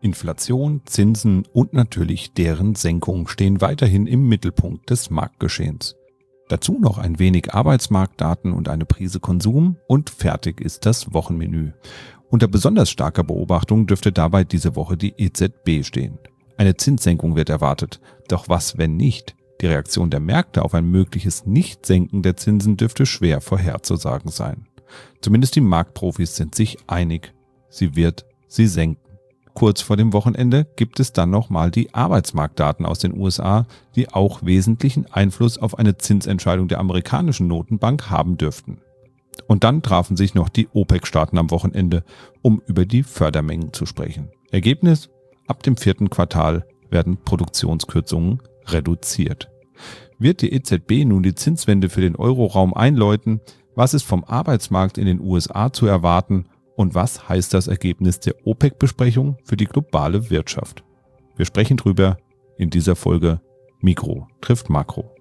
Inflation, Zinsen und natürlich deren Senkung stehen weiterhin im Mittelpunkt des Marktgeschehens. Dazu noch ein wenig Arbeitsmarktdaten und eine Prise Konsum und fertig ist das Wochenmenü. Unter besonders starker Beobachtung dürfte dabei diese Woche die EZB stehen. Eine Zinssenkung wird erwartet. Doch was, wenn nicht? Die Reaktion der Märkte auf ein mögliches Nichtsenken der Zinsen dürfte schwer vorherzusagen sein. Zumindest die Marktprofis sind sich einig. Sie wird sie senken. Kurz vor dem Wochenende gibt es dann nochmal die Arbeitsmarktdaten aus den USA, die auch wesentlichen Einfluss auf eine Zinsentscheidung der amerikanischen Notenbank haben dürften. Und dann trafen sich noch die OPEC-Staaten am Wochenende, um über die Fördermengen zu sprechen. Ergebnis? Ab dem 4. Quartal werden Produktionskürzungen reduziert. Wird die EZB nun die Zinswende für den Euroraum einläuten? Was ist vom Arbeitsmarkt in den USA zu erwarten? Und was heißt das Ergebnis der OPEC-Besprechung für die globale Wirtschaft? Wir sprechen drüber in dieser Folge Mikro trifft Makro.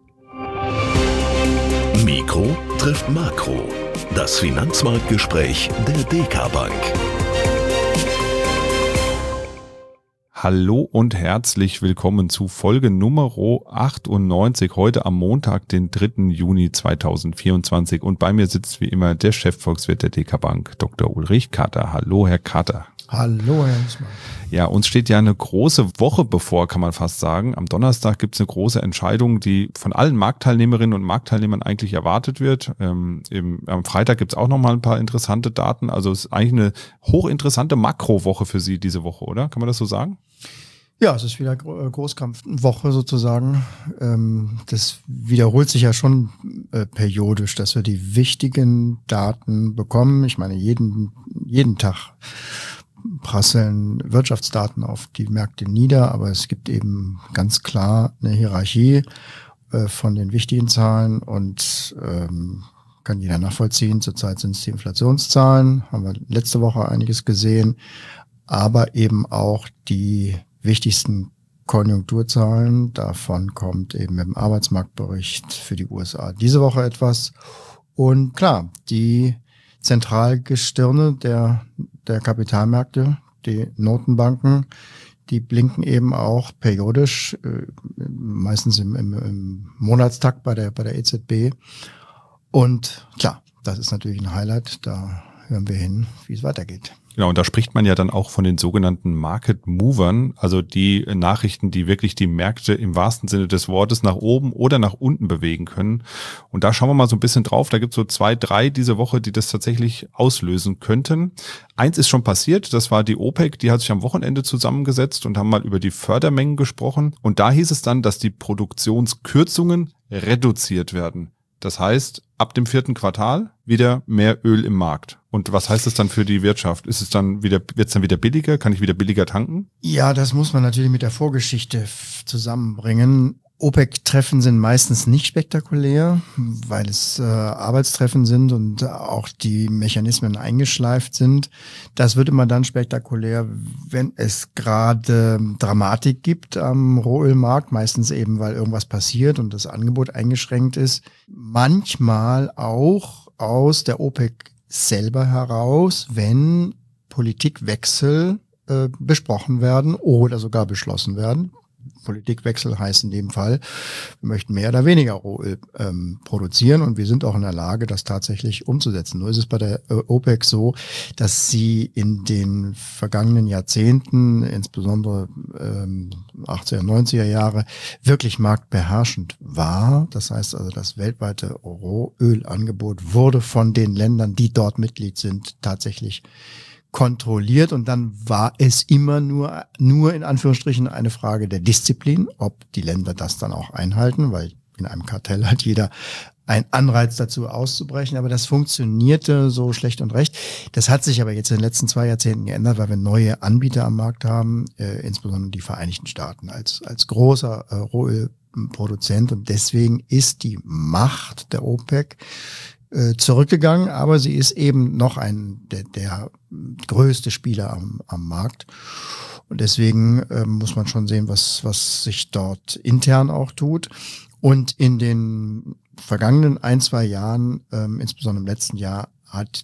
Mikro trifft Makro. Das Finanzmarktgespräch der DK Bank. Hallo und herzlich willkommen zu Folge Nummer 98, heute am Montag, den 3. Juni 2024. Und bei mir sitzt wie immer der Chefvolkswirt der DK Bank, Dr. Ulrich Kater. Hallo, Herr Kater. Hallo, Herr Hensmann. Ja, uns steht ja eine große Woche bevor, kann man fast sagen. Am Donnerstag gibt es eine große Entscheidung, die von allen Marktteilnehmerinnen und Marktteilnehmern eigentlich erwartet wird. Am Freitag gibt es auch nochmal ein paar interessante Daten. Also es ist eigentlich eine hochinteressante Makrowoche für Sie diese Woche, oder? Kann man das so sagen? Ja, es ist wieder Großkampfwoche sozusagen. Das wiederholt sich ja schon periodisch, dass wir die wichtigen Daten bekommen. Ich meine, jeden Tag prasseln Wirtschaftsdaten auf die Märkte nieder, aber es gibt eben ganz klar eine Hierarchie von den wichtigen Zahlen und kann jeder nachvollziehen. Zurzeit sind es die Inflationszahlen, haben wir letzte Woche einiges gesehen, aber eben auch die wichtigsten Konjunkturzahlen. Davon kommt eben im Arbeitsmarktbericht für die USA diese Woche etwas. Und klar, die Zentralgestirne der Kapitalmärkte, die Notenbanken, die blinken eben auch periodisch, meistens im Monatstakt bei der EZB. Und klar, das ist natürlich ein Highlight. Da hören wir hin, wie es weitergeht. Genau, und da spricht man ja dann auch von den sogenannten Market Movern, also die Nachrichten, die wirklich die Märkte im wahrsten Sinne des Wortes nach oben oder nach unten bewegen können. Und da schauen wir mal so ein bisschen drauf. Da gibt es so 2, 3 diese Woche, die das tatsächlich auslösen könnten. Eins ist schon passiert, das war die OPEC, die hat sich am Wochenende zusammengesetzt und haben mal über die Fördermengen gesprochen. Und da hieß es dann, dass die Produktionskürzungen reduziert werden. Das heißt, ab dem 4. Quartal wieder mehr Öl im Markt. Und was heißt das dann für die Wirtschaft? Wird es dann wieder billiger? Kann ich wieder billiger tanken? Ja, das muss man natürlich mit der Vorgeschichte zusammenbringen. OPEC-Treffen sind meistens nicht spektakulär, weil es Arbeitstreffen sind und auch die Mechanismen eingeschleift sind. Das wird immer dann spektakulär, wenn es gerade Dramatik gibt am Rohölmarkt, meistens eben, weil irgendwas passiert und das Angebot eingeschränkt ist. Manchmal auch aus der OPEC selber heraus, wenn Politikwechsel besprochen werden oder sogar beschlossen werden. Politikwechsel heißt in dem Fall, wir möchten mehr oder weniger Rohöl produzieren und wir sind auch in der Lage, das tatsächlich umzusetzen. Nur ist es bei der OPEC so, dass sie in den vergangenen Jahrzehnten, insbesondere 80er und 90er Jahre, wirklich marktbeherrschend war. Das heißt also, das weltweite Rohölangebot wurde von den Ländern, die dort Mitglied sind, tatsächlich kontrolliert und dann war es immer nur in Anführungsstrichen eine Frage der Disziplin, ob die Länder das dann auch einhalten, weil in einem Kartell hat jeder einen Anreiz dazu auszubrechen, aber das funktionierte so schlecht und recht. Das hat sich aber jetzt in den letzten 2 Jahrzehnten geändert, weil wir neue Anbieter am Markt haben, insbesondere die Vereinigten Staaten als großer Rohölproduzent und deswegen ist die Macht der OPEC zurückgegangen, aber sie ist eben noch der größte Spieler am Markt. Und deswegen muss man schon sehen, was sich dort intern auch tut. Und in den vergangenen 1, 2 Jahren, insbesondere im letzten Jahr, hat die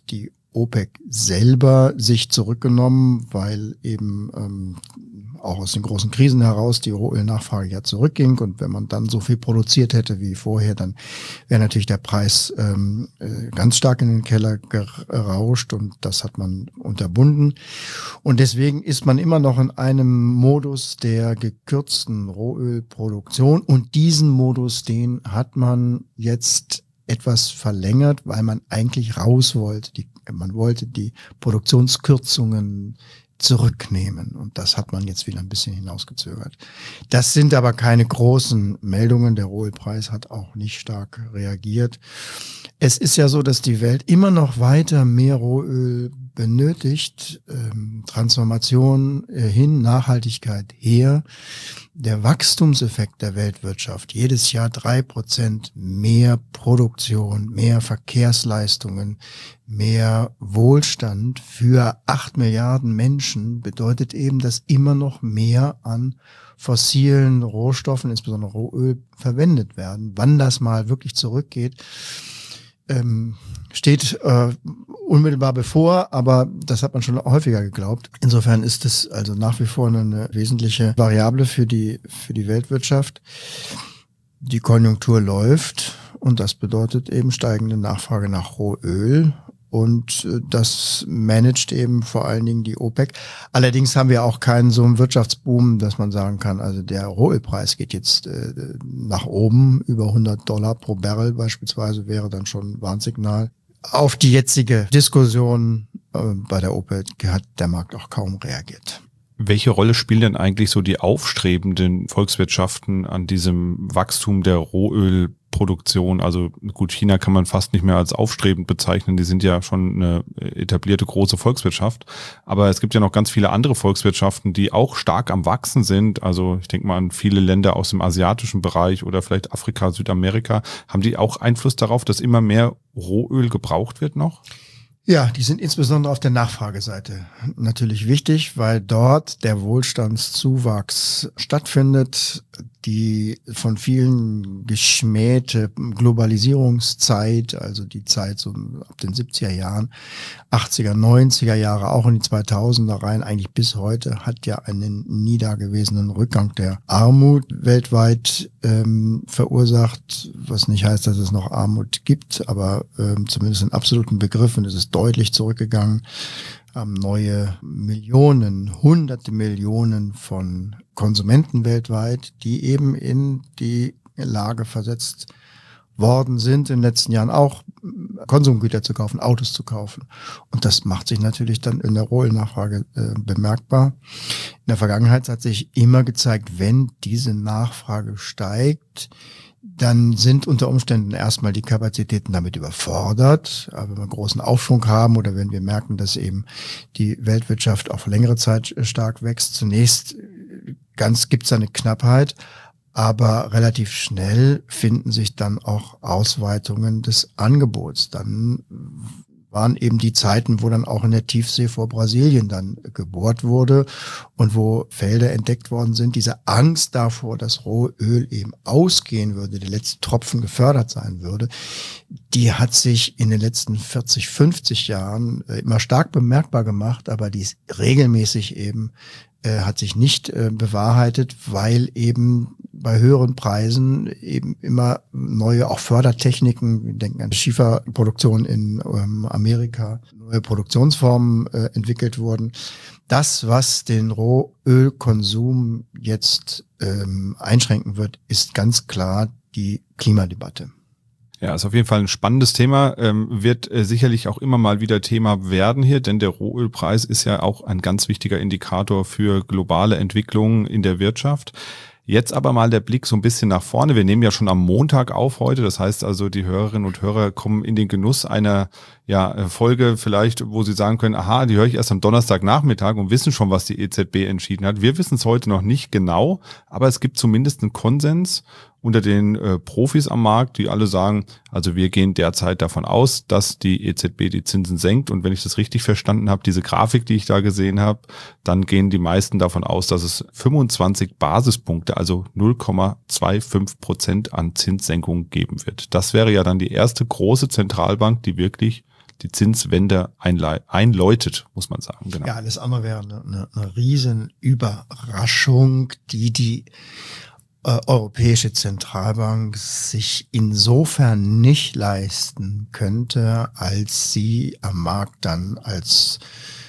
OPEC selber sich zurückgenommen, weil eben auch aus den großen Krisen heraus die Rohölnachfrage ja zurückging. Und wenn man dann so viel produziert hätte wie vorher, dann wäre natürlich der Preis ganz stark in den Keller gerauscht und das hat man unterbunden. Und deswegen ist man immer noch in einem Modus der gekürzten Rohölproduktion und diesen Modus, den hat man jetzt etwas verlängert, weil man eigentlich raus wollte. Man wollte die Produktionskürzungen zurücknehmen und das hat man jetzt wieder ein bisschen hinausgezögert. Das sind aber keine großen Meldungen. Der Rohölpreis hat auch nicht stark reagiert. Es ist ja so, dass die Welt immer noch weiter mehr Rohöl benötigt. Transformation hin, Nachhaltigkeit her. Der Wachstumseffekt der Weltwirtschaft, jedes Jahr 3% mehr Produktion, mehr Verkehrsleistungen, mehr Wohlstand für 8 Milliarden Menschen bedeutet eben, dass immer noch mehr an fossilen Rohstoffen, insbesondere Rohöl, verwendet werden. Wann das mal wirklich zurückgeht, steht unmittelbar bevor, aber das hat man schon häufiger geglaubt. Insofern ist es also nach wie vor eine wesentliche Variable für die Weltwirtschaft. Die Konjunktur läuft und das bedeutet eben steigende Nachfrage nach Rohöl. Und das managt eben vor allen Dingen die OPEC. Allerdings haben wir auch keinen so einen Wirtschaftsboom, dass man sagen kann, also der Rohölpreis geht jetzt nach oben. Über $100 pro Barrel beispielsweise wäre dann schon ein Warnsignal. Auf die jetzige Diskussion bei der OPEC hat der Markt auch kaum reagiert. Welche Rolle spielen denn eigentlich so die aufstrebenden Volkswirtschaften an diesem Wachstum der Rohölproduktion? Also gut, China kann man fast nicht mehr als aufstrebend bezeichnen. Die sind ja schon eine etablierte große Volkswirtschaft. Aber es gibt ja noch ganz viele andere Volkswirtschaften, die auch stark am Wachsen sind. Also ich denke mal an viele Länder aus dem asiatischen Bereich oder vielleicht Afrika, Südamerika. Haben die auch Einfluss darauf, dass immer mehr Rohöl gebraucht wird noch? Ja, die sind insbesondere auf der Nachfrageseite natürlich wichtig, weil dort der Wohlstandszuwachs stattfindet. Die von vielen geschmähte Globalisierungszeit, also die Zeit so ab den 70er Jahren, 80er, 90er Jahre, auch in die 2000er rein, eigentlich bis heute, hat ja einen nie dagewesenen Rückgang der Armut weltweit verursacht, was nicht heißt, dass es noch Armut gibt, aber zumindest in absoluten Begriffen ist es deutlich zurückgegangen. Haben neue Millionen, hunderte Millionen von Konsumenten weltweit, die eben in die Lage versetzt worden sind, in den letzten Jahren auch Konsumgüter zu kaufen, Autos zu kaufen. Und das macht sich natürlich dann in der Rohölnachfrage bemerkbar. In der Vergangenheit hat sich immer gezeigt, wenn diese Nachfrage steigt, dann sind unter Umständen erstmal die Kapazitäten damit überfordert. Aber wenn wir einen großen Aufschwung haben oder wenn wir merken, dass eben die Weltwirtschaft auf längere Zeit stark wächst, zunächst gibt es eine Knappheit, aber relativ schnell finden sich dann auch Ausweitungen des Angebots. Dann waren eben die Zeiten, wo dann auch in der Tiefsee vor Brasilien dann gebohrt wurde und wo Felder entdeckt worden sind. Diese Angst davor, dass Rohöl eben ausgehen würde, der letzte Tropfen gefördert sein würde, die hat sich in den letzten 40, 50 Jahren immer stark bemerkbar gemacht, aber die ist regelmäßig eben hat sich nicht bewahrheitet, weil eben bei höheren Preisen eben immer neue auch Fördertechniken, wir denken an Schieferproduktion in Amerika, neue Produktionsformen entwickelt wurden. Das, was den Rohölkonsum jetzt einschränken wird, ist ganz klar die Klimadebatte. Ja, ist auf jeden Fall ein spannendes Thema, wird sicherlich auch immer mal wieder Thema werden hier, denn der Rohölpreis ist ja auch ein ganz wichtiger Indikator für globale Entwicklungen in der Wirtschaft. Jetzt aber mal der Blick so ein bisschen nach vorne. Wir nehmen ja schon am Montag auf heute. Das heißt also, die Hörerinnen und Hörer kommen in den Genuss einer Folge vielleicht, wo sie sagen können, aha, die höre ich erst am Donnerstagnachmittag und wissen schon, was die EZB entschieden hat. Wir wissen es heute noch nicht genau, aber es gibt zumindest einen Konsens unter den Profis am Markt, die alle sagen, also wir gehen derzeit davon aus, dass die EZB die Zinsen senkt. Und wenn ich das richtig verstanden habe, diese Grafik, die ich da gesehen habe, dann gehen die meisten davon aus, dass es 25 Basispunkte, also 0,25% an Zinssenkung geben wird. Das wäre ja dann die erste große Zentralbank, die wirklich die Zinswende einläutet, muss man sagen. Genau. Ja, alles andere wäre eine riesen Überraschung, die Europäische Zentralbank sich insofern nicht leisten könnte, als sie am Markt dann als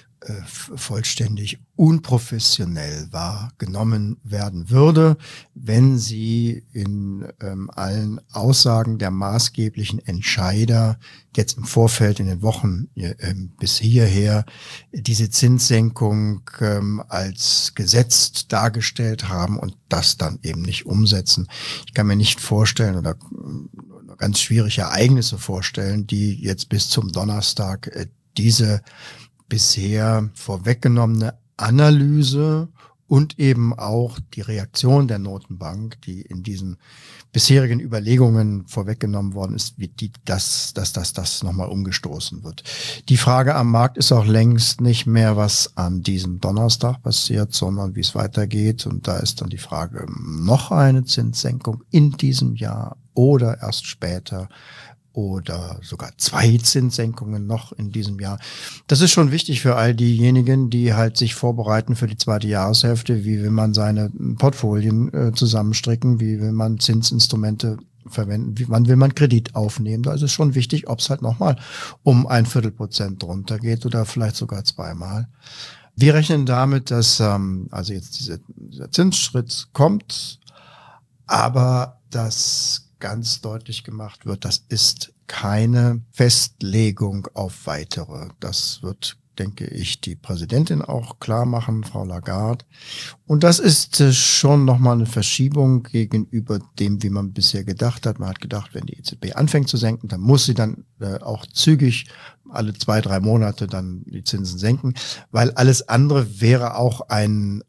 vollständig unprofessionell wahrgenommen werden würde, wenn sie in allen Aussagen der maßgeblichen Entscheider jetzt im Vorfeld in den Wochen bis hierher diese Zinssenkung als gesetzt dargestellt haben und das dann eben nicht umsetzen. Ich kann mir nicht vorstellen oder ganz schwierige Ereignisse vorstellen, die jetzt bis zum Donnerstag diese bisher vorweggenommene Analyse und eben auch die Reaktion der Notenbank, die in diesen bisherigen Überlegungen vorweggenommen worden ist, dass das nochmal umgestoßen wird. Die Frage am Markt ist auch längst nicht mehr, was an diesem Donnerstag passiert, sondern wie es weitergeht. Und da ist dann die Frage, noch eine Zinssenkung in diesem Jahr oder erst später oder sogar 2 Zinssenkungen noch in diesem Jahr. Das ist schon wichtig für all diejenigen, die halt sich vorbereiten für die zweite Jahreshälfte. Wie will man seine Portfolien zusammenstricken? Wie will man Zinsinstrumente verwenden? Wann will man Kredit aufnehmen? Da ist es schon wichtig, ob es halt nochmal um 0,25% runtergeht oder vielleicht sogar 2-mal. Wir rechnen damit, dass also jetzt dieser Zinsschritt kommt, aber das ganz deutlich gemacht wird, das ist keine Festlegung auf weitere. Das wird, denke ich, die Präsidentin auch klar machen, Frau Lagarde. Und das ist schon nochmal eine Verschiebung gegenüber dem, wie man bisher gedacht hat. Man hat gedacht, wenn die EZB anfängt zu senken, dann muss sie dann auch zügig alle 2-3 Monate dann die Zinsen senken, weil alles andere wäre auch ein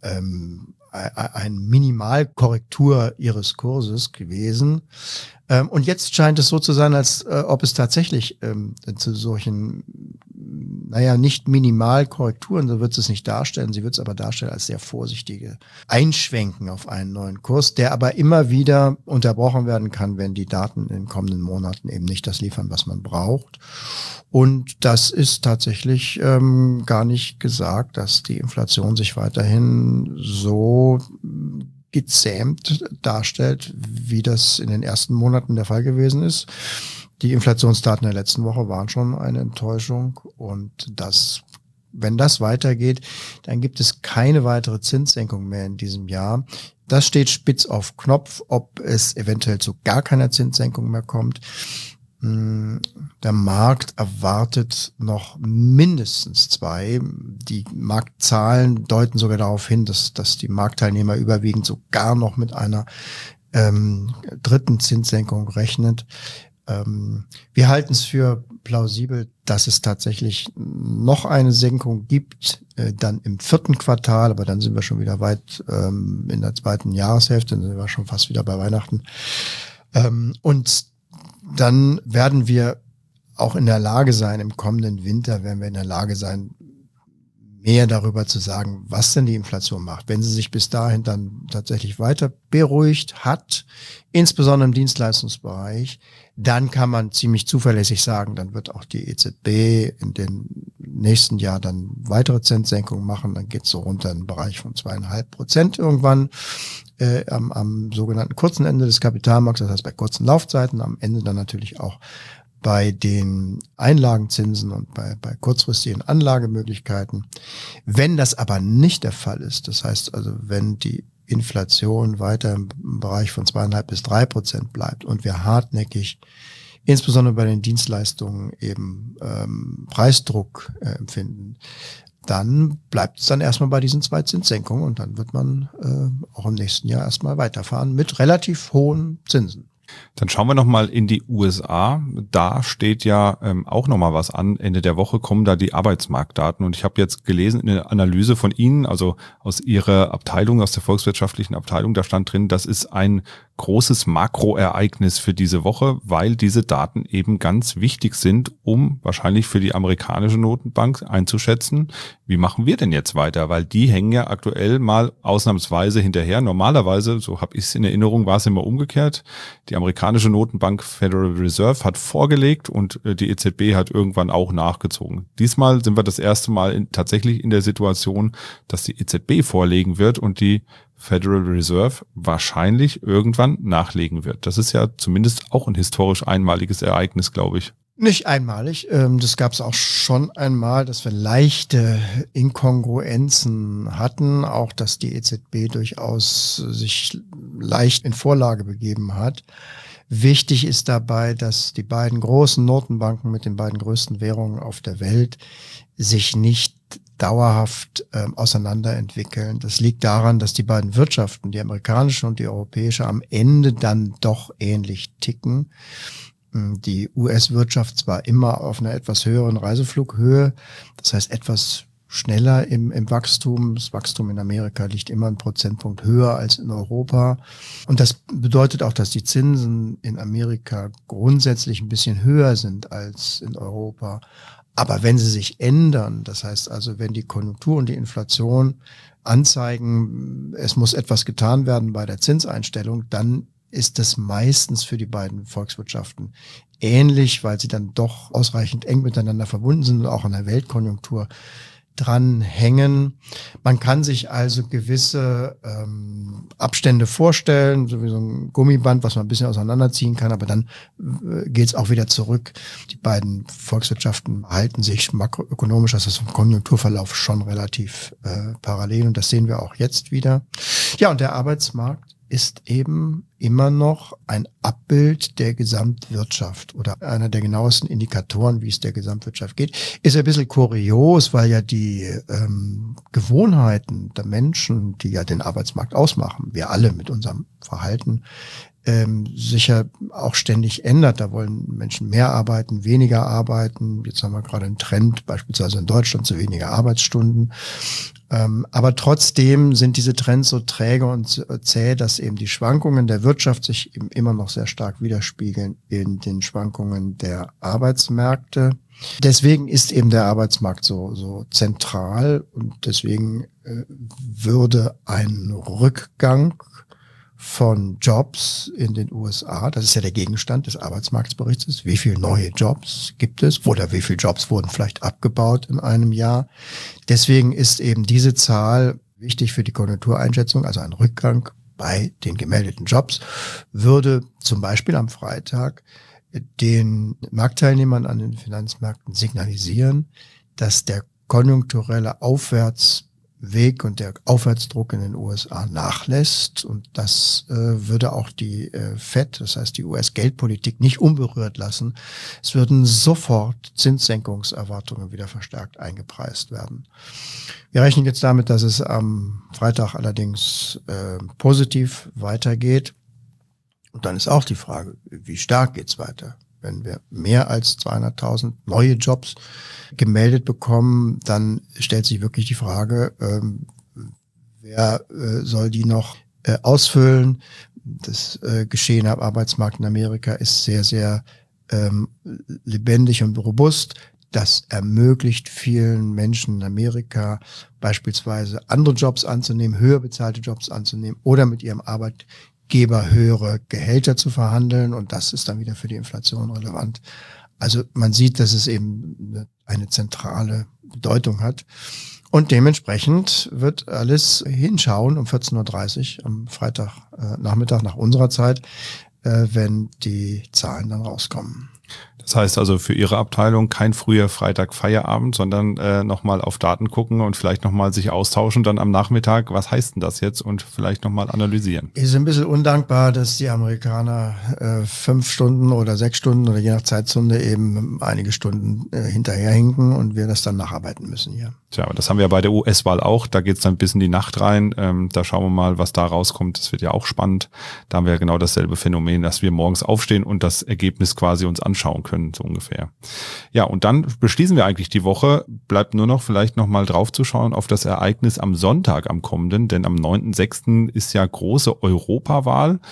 Minimalkorrektur ihres Kurses gewesen. Und jetzt scheint es so zu sein, als ob es tatsächlich zu solchen, nicht Minimalkorrekturen, so wird es nicht darstellen, sie wird es aber darstellen als sehr vorsichtige Einschwenken auf einen neuen Kurs, der aber immer wieder unterbrochen werden kann, wenn die Daten in den kommenden Monaten eben nicht das liefern, was man braucht. Und das ist tatsächlich gar nicht gesagt, dass die Inflation sich weiterhin so gezähmt darstellt, wie das in den ersten Monaten der Fall gewesen ist. Die Inflationsdaten der letzten Woche waren schon eine Enttäuschung und wenn das weitergeht, dann gibt es keine weitere Zinssenkung mehr in diesem Jahr. Das steht spitz auf Knopf, ob es eventuell zu gar keiner Zinssenkung mehr kommt. Der Markt erwartet noch mindestens 2. Die Marktzahlen deuten sogar darauf hin, dass die Marktteilnehmer überwiegend sogar noch mit einer dritten Zinssenkung rechnet. Wir halten es für plausibel, dass es tatsächlich noch eine Senkung gibt, dann im 4. Quartal, aber dann sind wir schon wieder weit in der zweiten Jahreshälfte, dann sind wir schon fast wieder bei Weihnachten. Und dann werden wir auch in der Lage sein, im kommenden Winter werden wir in der Lage sein, mehr darüber zu sagen, was denn die Inflation macht. Wenn sie sich bis dahin dann tatsächlich weiter beruhigt hat, insbesondere im Dienstleistungsbereich, dann kann man ziemlich zuverlässig sagen, dann wird auch die EZB in den nächsten Jahr dann weitere Zinssenkungen machen. Dann geht es so runter in den Bereich von 2,5% irgendwann am sogenannten kurzen Ende des Kapitalmarkts, das heißt bei kurzen Laufzeiten, am Ende dann natürlich auch bei den Einlagenzinsen und bei kurzfristigen Anlagemöglichkeiten. Wenn das aber nicht der Fall ist, das heißt also, wenn die Inflation weiter im Bereich von 2,5 bis 3% bleibt und wir hartnäckig, insbesondere bei den Dienstleistungen eben Preisdruck empfinden, dann bleibt es dann erstmal bei diesen 2 Zinssenkungen und dann wird man auch im nächsten Jahr erstmal weiterfahren mit relativ hohen Zinsen. Dann schauen wir nochmal in die USA. Da steht ja auch nochmal was an. Ende der Woche kommen da die Arbeitsmarktdaten. Und ich habe jetzt gelesen in der Analyse von Ihnen, also aus Ihrer Abteilung, aus der volkswirtschaftlichen Abteilung, da stand drin, das ist ein großes Makroereignis für diese Woche, weil diese Daten eben ganz wichtig sind, um wahrscheinlich für die amerikanische Notenbank einzuschätzen, wie machen wir denn jetzt weiter? Weil die hängen ja aktuell mal ausnahmsweise hinterher. Normalerweise, so habe ich es in Erinnerung, war es immer umgekehrt. Die amerikanische Notenbank Federal Reserve hat vorgelegt und die EZB hat irgendwann auch nachgezogen. Diesmal sind wir das erste Mal tatsächlich in der Situation, dass die EZB vorlegen wird und die Federal Reserve wahrscheinlich irgendwann nachlegen wird. Das ist ja zumindest auch ein historisch einmaliges Ereignis, glaube ich. Nicht einmalig. Das gab es auch schon einmal, dass wir leichte Inkongruenzen hatten. Auch, dass die EZB durchaus sich leicht in Vorlage begeben hat. Wichtig ist dabei, dass die beiden großen Notenbanken mit den beiden größten Währungen auf der Welt sich nicht dauerhaft auseinanderentwickeln. Das liegt daran, dass die beiden Wirtschaften, die amerikanische und die europäische, am Ende dann doch ähnlich ticken. Die US-Wirtschaft zwar immer auf einer etwas höheren Reiseflughöhe, das heißt etwas schneller im Wachstum. Das Wachstum in Amerika liegt immer einen Prozentpunkt höher als in Europa. Und das bedeutet auch, dass die Zinsen in Amerika grundsätzlich ein bisschen höher sind als in Europa. Aber wenn sie sich ändern, das heißt also, wenn die Konjunktur und die Inflation anzeigen, es muss etwas getan werden bei der Zinseinstellung, dann ist das meistens für die beiden Volkswirtschaften ähnlich, weil sie dann doch ausreichend eng miteinander verbunden sind und auch an der Weltkonjunktur dranhängen. Man kann sich also gewisse Abstände vorstellen, so wie so ein Gummiband, was man ein bisschen auseinanderziehen kann, aber dann geht es auch wieder zurück. Die beiden Volkswirtschaften halten sich makroökonomisch, also vom Konjunkturverlauf schon relativ parallel und das sehen wir auch jetzt wieder. Ja, und der Arbeitsmarkt ist eben immer noch ein Abbild der Gesamtwirtschaft oder einer der genauesten Indikatoren, wie es der Gesamtwirtschaft geht. Ist ein bisschen kurios, weil ja die Gewohnheiten der Menschen, die ja den Arbeitsmarkt ausmachen, wir alle mit unserem Verhalten, sicher auch ständig ändert. Da wollen Menschen mehr arbeiten, weniger arbeiten. Jetzt haben wir gerade einen Trend, beispielsweise in Deutschland, zu weniger Arbeitsstunden. Aber trotzdem sind diese Trends so träge und zäh, dass eben die Schwankungen der Wirtschaft sich eben immer noch sehr stark widerspiegeln in den Schwankungen der Arbeitsmärkte. Deswegen ist eben der Arbeitsmarkt so zentral und deswegen würde ein Rückgang von Jobs in den USA, das ist ja der Gegenstand des Arbeitsmarktberichts, wie viele neue Jobs gibt es oder wie viele Jobs wurden vielleicht abgebaut in einem Jahr. Deswegen ist eben diese Zahl wichtig für die Konjunktureinschätzung, also ein Rückgang bei den gemeldeten Jobs, würde zum Beispiel am Freitag den Marktteilnehmern an den Finanzmärkten signalisieren, dass der konjunkturelle Aufwärtsweg und der Aufwärtsdruck in den USA nachlässt und das würde auch die Fed, das heißt die US-Geldpolitik, nicht unberührt lassen. Es würden sofort Zinssenkungserwartungen wieder verstärkt eingepreist werden. Wir rechnen jetzt damit, dass es am Freitag allerdings positiv weitergeht. Und dann ist auch die Frage, wie stark geht's weiter? Wenn wir mehr als 200.000 neue Jobs gemeldet bekommen, dann stellt sich wirklich die Frage, wer soll die noch ausfüllen? Das Geschehen am Arbeitsmarkt in Amerika ist sehr, sehr lebendig und robust. Das ermöglicht vielen Menschen in Amerika beispielsweise andere Jobs anzunehmen, höher bezahlte Jobs anzunehmen oder mit ihrem Arbeitgeber höhere Gehälter zu verhandeln und das ist dann wieder für die Inflation relevant. Also man sieht, dass es eben eine zentrale Bedeutung hat und dementsprechend wird alles hinschauen um 14.30 Uhr am Freitagnachmittag nach unserer Zeit, wenn die Zahlen dann rauskommen. Das heißt also für Ihre Abteilung kein früher Freitag Feierabend, sondern nochmal auf Daten gucken und vielleicht nochmal sich austauschen dann am Nachmittag. Was heißt denn das jetzt? Und vielleicht nochmal analysieren. Ist ein bisschen undankbar, dass die Amerikaner 5 Stunden oder 6 Stunden oder je nach Zeitzone eben einige Stunden hinterherhinken und wir das dann nacharbeiten müssen hier. Tja, aber das haben wir ja bei der US-Wahl auch. Da geht's dann bis in die Nacht rein. Da schauen wir mal, was da rauskommt. Das wird ja auch spannend. Da haben wir ja genau dasselbe Phänomen, dass wir morgens aufstehen und das Ergebnis quasi uns anschauen können, so ungefähr. Ja, und dann beschließen wir eigentlich die Woche. Bleibt nur noch vielleicht nochmal drauf zu schauen auf das Ereignis am Sonntag am kommenden, denn am 9.6. ist ja große Europawahl.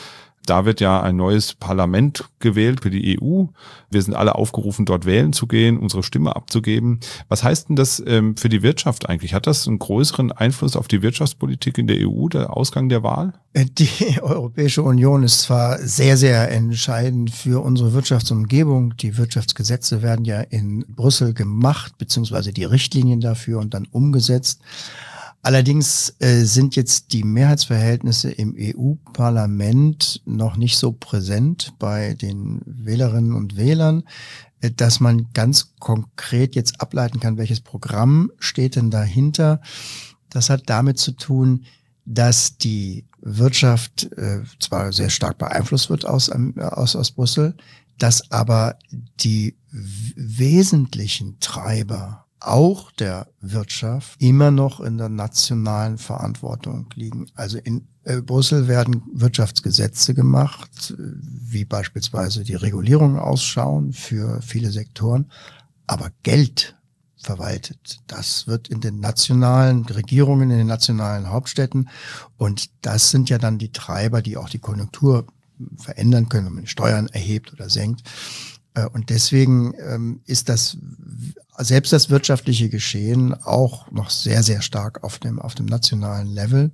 Da wird ja ein neues Parlament gewählt für die EU. Wir sind alle aufgerufen, dort wählen zu gehen, unsere Stimme abzugeben. Was heißt denn das für die Wirtschaft eigentlich? Hat das einen größeren Einfluss auf die Wirtschaftspolitik in der EU, der Ausgang der Wahl? Die Europäische Union ist zwar sehr, sehr entscheidend für unsere Wirtschaftsumgebung. Die Wirtschaftsgesetze werden ja in Brüssel gemacht, beziehungsweise die Richtlinien dafür und dann umgesetzt. Allerdings sind jetzt die Mehrheitsverhältnisse im EU-Parlament noch nicht so präsent bei den Wählerinnen und Wählern, dass man ganz konkret jetzt ableiten kann, welches Programm steht denn dahinter. Das hat damit zu tun, dass die Wirtschaft zwar sehr stark beeinflusst wird aus Brüssel, dass aber die wesentlichen Treiber auch der Wirtschaft immer noch in der nationalen Verantwortung liegen. Also in Brüssel werden Wirtschaftsgesetze gemacht, wie beispielsweise die Regulierungen ausschauen für viele Sektoren, aber Geld verwaltet. Das wird in den nationalen Regierungen, in den nationalen Hauptstädten, und das sind ja dann die Treiber, die auch die Konjunktur verändern können, wenn man Steuern erhebt oder senkt. Und deswegen ist selbst das wirtschaftliche Geschehen auch noch sehr, sehr stark auf dem nationalen Level.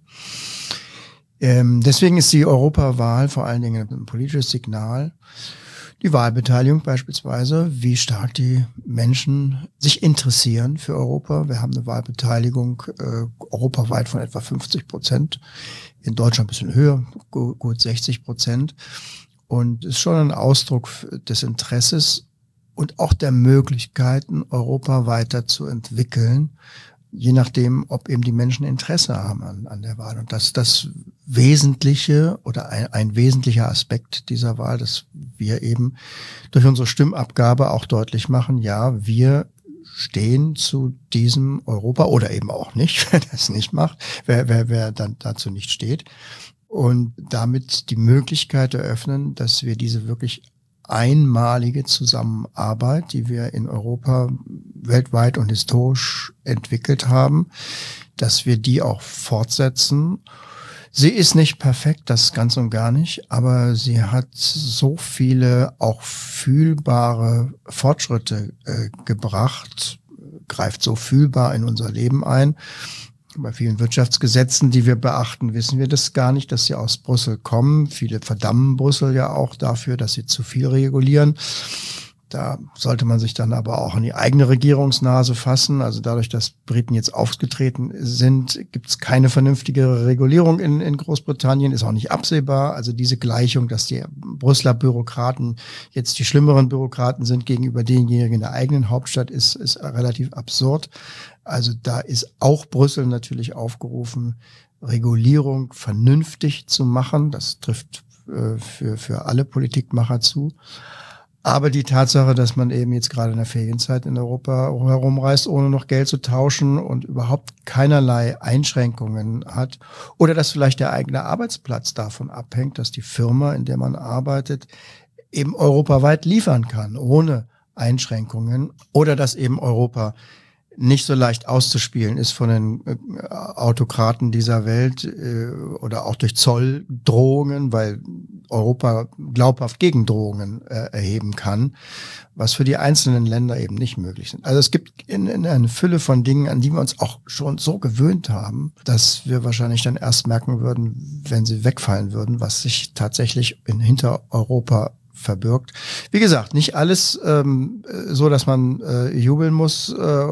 Deswegen ist die Europawahl vor allen Dingen ein politisches Signal. Die Wahlbeteiligung beispielsweise, wie stark die Menschen sich interessieren für Europa. Wir haben eine Wahlbeteiligung europaweit von etwa 50%, in Deutschland ein bisschen höher, gut 60%. Und ist schon ein Ausdruck des Interesses und auch der Möglichkeiten, Europa weiterzuentwickeln, je nachdem, ob eben die Menschen Interesse haben an der Wahl. Und das ist das Wesentliche oder ein wesentlicher Aspekt dieser Wahl, dass wir eben durch unsere Stimmabgabe auch deutlich machen, ja, wir stehen zu diesem Europa oder eben auch nicht, wer das nicht macht, wer dann dazu nicht steht. Und damit die Möglichkeit eröffnen, dass wir diese wirklich einmalige Zusammenarbeit, die wir in Europa weltweit und historisch entwickelt haben, dass wir die auch fortsetzen. Sie ist nicht perfekt, das ganz und gar nicht, aber sie hat so viele auch fühlbare Fortschritte gebracht, greift so fühlbar in unser Leben ein. Bei vielen Wirtschaftsgesetzen, die wir beachten, wissen wir das gar nicht, dass sie aus Brüssel kommen. Viele verdammen Brüssel ja auch dafür, dass sie zu viel regulieren. Da sollte man sich dann aber auch an die eigene Regierungsnase fassen. Also dadurch, dass Briten jetzt aufgetreten sind, gibt es keine vernünftige Regulierung in Großbritannien, ist auch nicht absehbar. Also diese Gleichung, dass die Brüsseler Bürokraten jetzt die schlimmeren Bürokraten sind gegenüber denjenigen in der eigenen Hauptstadt, ist relativ absurd. Also da ist auch Brüssel natürlich aufgerufen, Regulierung vernünftig zu machen. Das trifft für alle Politikmacher zu. Aber die Tatsache, dass man eben jetzt gerade in der Ferienzeit in Europa herumreist, ohne noch Geld zu tauschen und überhaupt keinerlei Einschränkungen hat, oder dass vielleicht der eigene Arbeitsplatz davon abhängt, dass die Firma, in der man arbeitet, eben europaweit liefern kann, ohne Einschränkungen, oder dass eben Europa nicht so leicht auszuspielen ist von den Autokraten dieser Welt oder auch durch Zolldrohungen, weil Europa glaubhaft Gegendrohungen erheben kann, was für die einzelnen Länder eben nicht möglich sind. Also es gibt in eine Fülle von Dingen, an die wir uns auch schon so gewöhnt haben, dass wir wahrscheinlich dann erst merken würden, wenn sie wegfallen würden, was sich tatsächlich hinter Europa verbirgt. Wie gesagt, nicht alles so, dass man jubeln muss,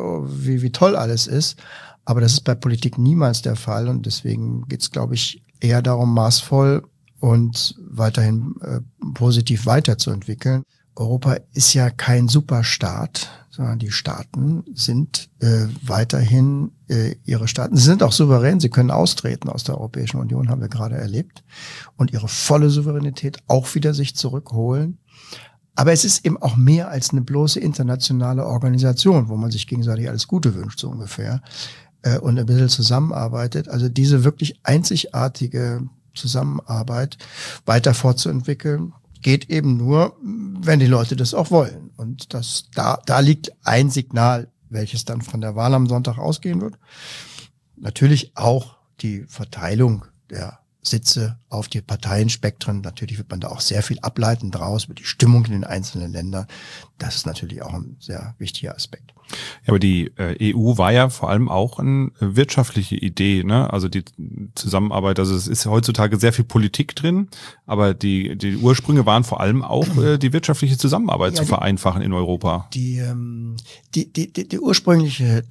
wie toll alles ist, aber das ist bei Politik niemals der Fall und deswegen geht es, glaube ich, eher darum, maßvoll und weiterhin positiv weiterzuentwickeln. Europa ist ja kein Superstaat, sondern die Staaten sind weiterhin ihre Staaten. Sie sind auch souverän, sie können austreten aus der Europäischen Union, haben wir gerade erlebt, und ihre volle Souveränität auch wieder sich zurückholen. Aber es ist eben auch mehr als eine bloße internationale Organisation, wo man sich gegenseitig alles Gute wünscht, so ungefähr, und ein bisschen zusammenarbeitet. Also diese wirklich einzigartige Zusammenarbeit weiter fortzuentwickeln, geht eben nur, wenn die Leute das auch wollen. Und da liegt ein Signal, welches dann von der Wahl am Sonntag ausgehen wird. Natürlich auch die Verteilung der Sitze auf die Parteienspektren. Natürlich wird man da auch sehr viel ableiten daraus über die Stimmung in den einzelnen Ländern. Das ist natürlich auch ein sehr wichtiger Aspekt. Ja, aber die EU war ja vor allem auch eine wirtschaftliche Idee, ne? Also die Zusammenarbeit, also es ist heutzutage sehr viel Politik drin, aber die Ursprünge waren vor allem auch die wirtschaftliche Zusammenarbeit zu vereinfachen in Europa. Der ursprüngliche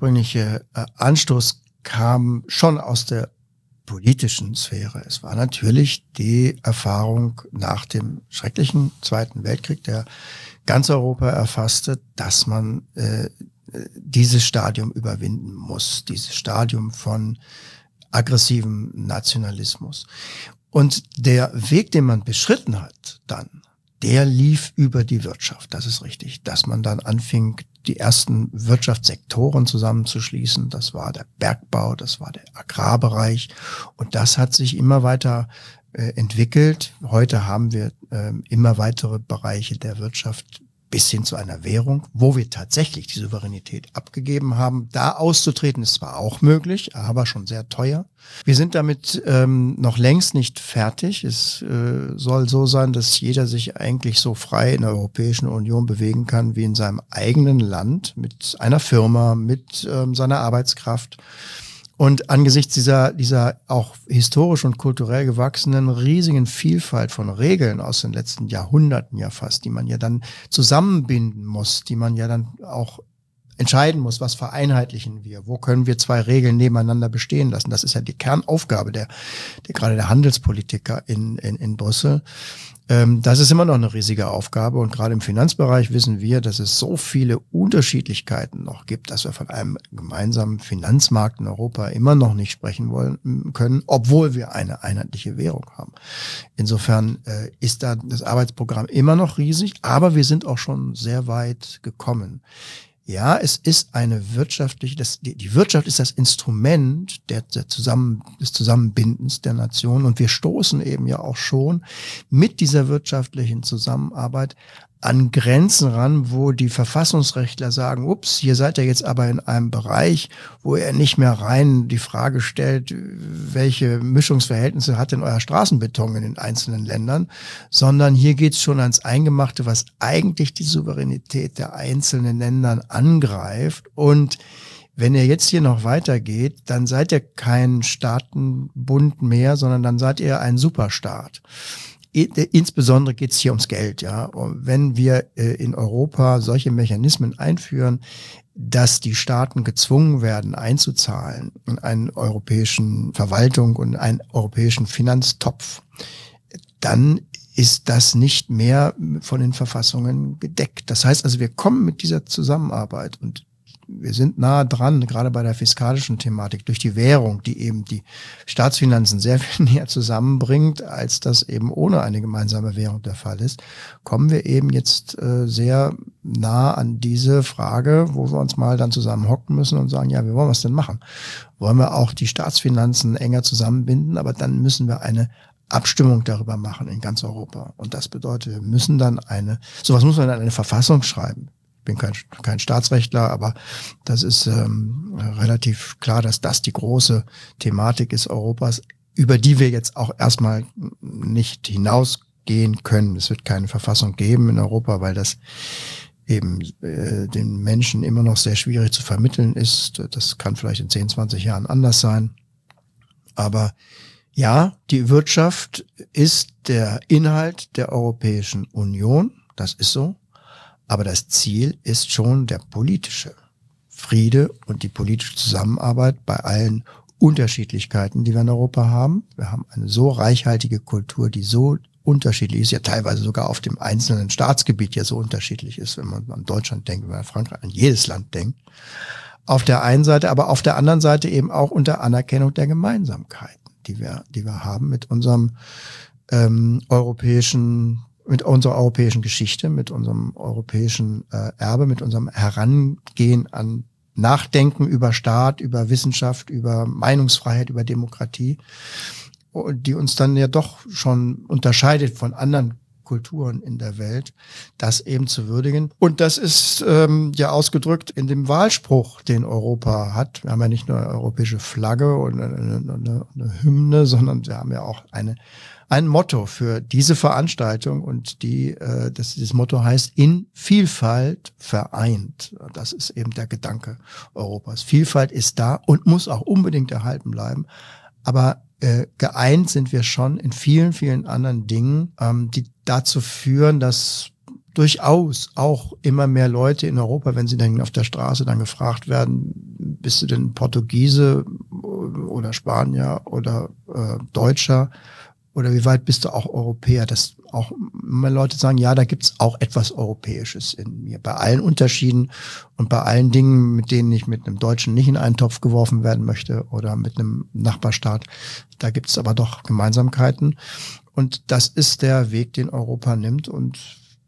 Anstoß kam schon aus der politischen Sphäre. Es war natürlich die Erfahrung nach dem schrecklichen Zweiten Weltkrieg, der ganz Europa erfasste, dass man dieses Stadium überwinden muss, dieses Stadium von aggressivem Nationalismus. Und der Weg, den man beschritten hat dann, der lief über die Wirtschaft, das ist richtig, dass man dann anfing, die ersten Wirtschaftssektoren zusammenzuschließen. Das war der Bergbau, das war der Agrarbereich und das hat sich immer weiter entwickelt. Heute haben wir immer weitere Bereiche der Wirtschaft bis hin zu einer Währung, wo wir tatsächlich die Souveränität abgegeben haben. Da auszutreten ist zwar auch möglich, aber schon sehr teuer. Wir sind damit noch längst nicht fertig. Es soll so sein, dass jeder sich eigentlich so frei in der Europäischen Union bewegen kann wie in seinem eigenen Land, mit einer Firma, mit seiner Arbeitskraft. Und angesichts dieser auch historisch und kulturell gewachsenen riesigen Vielfalt von Regeln aus den letzten Jahrhunderten ja fast, die man ja dann zusammenbinden muss, die man ja dann auch entscheiden muss, was vereinheitlichen wir, wo können wir zwei Regeln nebeneinander bestehen lassen. Das ist ja die Kernaufgabe gerade der Handelspolitiker in Brüssel. Das ist immer noch eine riesige Aufgabe und gerade im Finanzbereich wissen wir, dass es so viele Unterschiedlichkeiten noch gibt, dass wir von einem gemeinsamen Finanzmarkt in Europa immer noch nicht sprechen können, obwohl wir eine einheitliche Währung haben. Insofern ist da das Arbeitsprogramm immer noch riesig, aber wir sind auch schon sehr weit gekommen. Ja, es ist eine wirtschaftliche, die Wirtschaft ist das Instrument des Zusammenbindens der Nation und wir stoßen eben ja auch schon mit dieser wirtschaftlichen Zusammenarbeit an Grenzen ran, wo die Verfassungsrechtler sagen, ups, hier seid ihr jetzt aber in einem Bereich, wo ihr nicht mehr rein die Frage stellt, welche Mischungsverhältnisse hat denn euer Straßenbeton in den einzelnen Ländern, sondern hier geht's schon ans Eingemachte, was eigentlich die Souveränität der einzelnen Ländern angreift. Und wenn ihr jetzt hier noch weitergeht, dann seid ihr kein Staatenbund mehr, sondern dann seid ihr ein Superstaat. Insbesondere geht es hier ums Geld, ja. Und wenn wir in Europa solche Mechanismen einführen, dass die Staaten gezwungen werden, einzuzahlen in einen europäischen Verwaltung und einen europäischen Finanztopf, dann ist das nicht mehr von den Verfassungen gedeckt. Das heißt also, wir kommen mit dieser Zusammenarbeit und wir sind nahe dran, gerade bei der fiskalischen Thematik, durch die Währung, die eben die Staatsfinanzen sehr viel näher zusammenbringt, als das eben ohne eine gemeinsame Währung der Fall ist, kommen wir eben jetzt sehr nah an diese Frage, wo wir uns mal dann zusammen hocken müssen und sagen, ja, wie wollen wir es denn machen? Wollen wir auch die Staatsfinanzen enger zusammenbinden, aber dann müssen wir eine Abstimmung darüber machen in ganz Europa. Und das bedeutet, wir müssen dann sowas muss man dann in eine Verfassung schreiben. Ich bin kein Staatsrechtler, aber das ist relativ klar, dass das die große Thematik ist Europas, über die wir jetzt auch erstmal nicht hinausgehen können. Es wird keine Verfassung geben in Europa, weil das eben den Menschen immer noch sehr schwierig zu vermitteln ist. Das kann vielleicht in 10, 20 Jahren anders sein. Aber ja, die Wirtschaft ist der Inhalt der Europäischen Union. Das ist so. Aber das Ziel ist schon der politische Friede und die politische Zusammenarbeit bei allen Unterschiedlichkeiten, die wir in Europa haben. Wir haben eine so reichhaltige Kultur, die so unterschiedlich ist, ja teilweise sogar auf dem einzelnen Staatsgebiet ja so unterschiedlich ist, wenn man an Deutschland denkt, wenn man an Frankreich, an jedes Land denkt. Auf der einen Seite, aber auf der anderen Seite eben auch unter Anerkennung der Gemeinsamkeiten, die wir haben mit unserem mit unserer europäischen Geschichte, mit unserem europäischen Erbe, mit unserem Herangehen an Nachdenken über Staat, über Wissenschaft, über Meinungsfreiheit, über Demokratie, die uns dann ja doch schon unterscheidet von anderen Kulturen in der Welt, das eben zu würdigen. Und das ist ja ausgedrückt in dem Wahlspruch, den Europa hat. Wir haben ja nicht nur eine europäische Flagge und eine Hymne, sondern wir haben ja auch ein Motto für diese Veranstaltung und dieses Motto heißt in Vielfalt vereint. Das ist eben der Gedanke Europas. Vielfalt ist da und muss auch unbedingt erhalten bleiben. Aber geeint sind wir schon in vielen, vielen anderen Dingen, die dazu führen, dass durchaus auch immer mehr Leute in Europa, wenn sie dann auf der Straße dann gefragt werden, bist du denn Portugiese oder Spanier oder Deutscher oder wie weit bist du auch Europäer, dass auch immer Leute sagen, ja, da gibt's auch etwas Europäisches in mir. Bei allen Unterschieden und bei allen Dingen, mit denen ich mit einem Deutschen nicht in einen Topf geworfen werden möchte oder mit einem Nachbarstaat, da gibt's aber doch Gemeinsamkeiten. Und das ist der Weg, den Europa nimmt. Und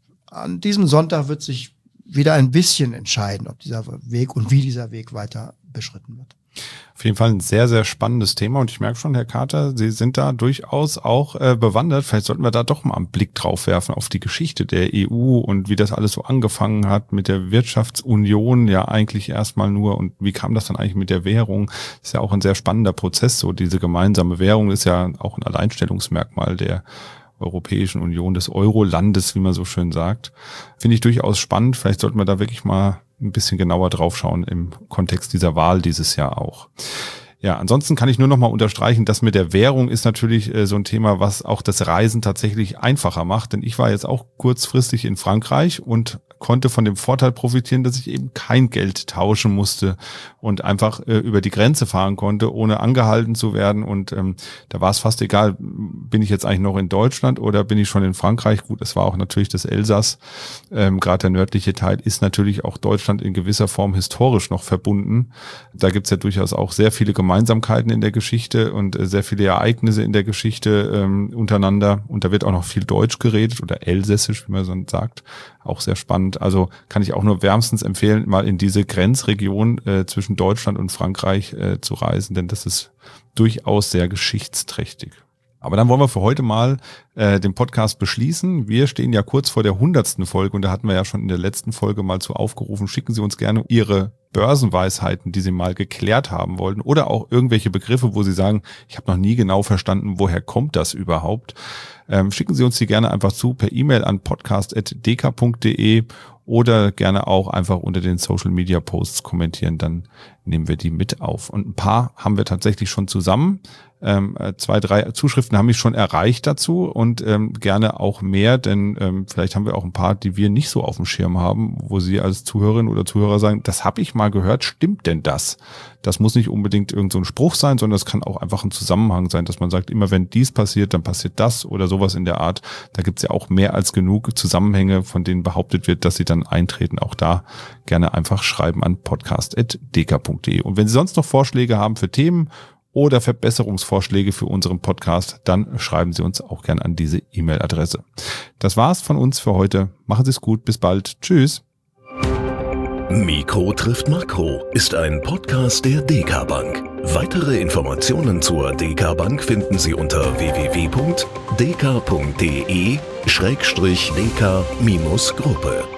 an diesem Sonntag wird sich wieder ein bisschen entscheiden, ob dieser Weg und wie dieser Weg weiter beschritten wird. Auf jeden Fall ein sehr, sehr spannendes Thema und ich merke schon, Herr Kater, Sie sind da durchaus auch bewandert. Vielleicht sollten wir da doch mal einen Blick drauf werfen auf die Geschichte der EU und wie das alles so angefangen hat mit der Wirtschaftsunion ja eigentlich erstmal nur und wie kam das dann eigentlich mit der Währung? Das ist ja auch ein sehr spannender Prozess, so diese gemeinsame Währung ist ja auch ein Alleinstellungsmerkmal der Europäischen Union, des Euro-Landes, wie man so schön sagt. Finde ich durchaus spannend. Vielleicht sollten wir da wirklich mal ein bisschen genauer drauf schauen im Kontext dieser Wahl dieses Jahr auch. Ja, ansonsten kann ich nur noch mal unterstreichen, das mit der Währung ist natürlich so ein Thema, was auch das Reisen tatsächlich einfacher macht. Denn ich war jetzt auch kurzfristig in Frankreich und konnte von dem Vorteil profitieren, dass ich eben kein Geld tauschen musste und einfach über die Grenze fahren konnte, ohne angehalten zu werden. Und da war es fast egal, bin ich jetzt eigentlich noch in Deutschland oder bin ich schon in Frankreich? Gut, es war auch natürlich das Elsass. Gerade der nördliche Teil ist natürlich auch Deutschland in gewisser Form historisch noch verbunden. Da gibt's ja durchaus auch sehr viele Gemeinsamkeiten in der Geschichte und sehr viele Ereignisse in der Geschichte untereinander. Und da wird auch noch viel Deutsch geredet oder Elsässisch, wie man so sagt. Auch sehr spannend. Also kann ich auch nur wärmstens empfehlen, mal in diese Grenzregion zwischen Deutschland und Frankreich zu reisen, denn das ist durchaus sehr geschichtsträchtig. Aber dann wollen wir für heute mal den Podcast beschließen. Wir stehen ja kurz vor der 100. Folge und da hatten wir ja schon in der letzten Folge mal zu aufgerufen, schicken Sie uns gerne Ihre Börsenweisheiten, die Sie mal geklärt haben wollten oder auch irgendwelche Begriffe, wo Sie sagen, ich habe noch nie genau verstanden, woher kommt das überhaupt. Schicken Sie uns die gerne einfach zu per E-Mail an podcast@dk.de oder gerne auch einfach unter den Social Media Posts kommentieren, dann nehmen wir die mit auf. Und ein paar haben wir tatsächlich schon zusammen. 2, 3 Zuschriften haben mich schon erreicht dazu und gerne auch mehr, denn vielleicht haben wir auch ein paar, die wir nicht so auf dem Schirm haben, wo Sie als Zuhörerin oder Zuhörer sagen, das habe ich mal gehört, stimmt denn das? Das muss nicht unbedingt irgend so ein Spruch sein, sondern das kann auch einfach ein Zusammenhang sein, dass man sagt, immer wenn dies passiert, dann passiert das oder sowas in der Art. Da gibt's ja auch mehr als genug Zusammenhänge, von denen behauptet wird, dass sie dann eintreten. Auch da gerne einfach schreiben an podcast@dk.de. Und wenn Sie sonst noch Vorschläge haben für Themen oder Verbesserungsvorschläge für unseren Podcast, dann schreiben Sie uns auch gerne an diese E-Mail-Adresse. Das war's von uns für heute. Machen Sie es gut. Bis bald. Tschüss. Mikro trifft Makro ist ein Podcast der DK Bank. Weitere Informationen zur DK Bank finden Sie unter www.dk.de/dk-gruppe.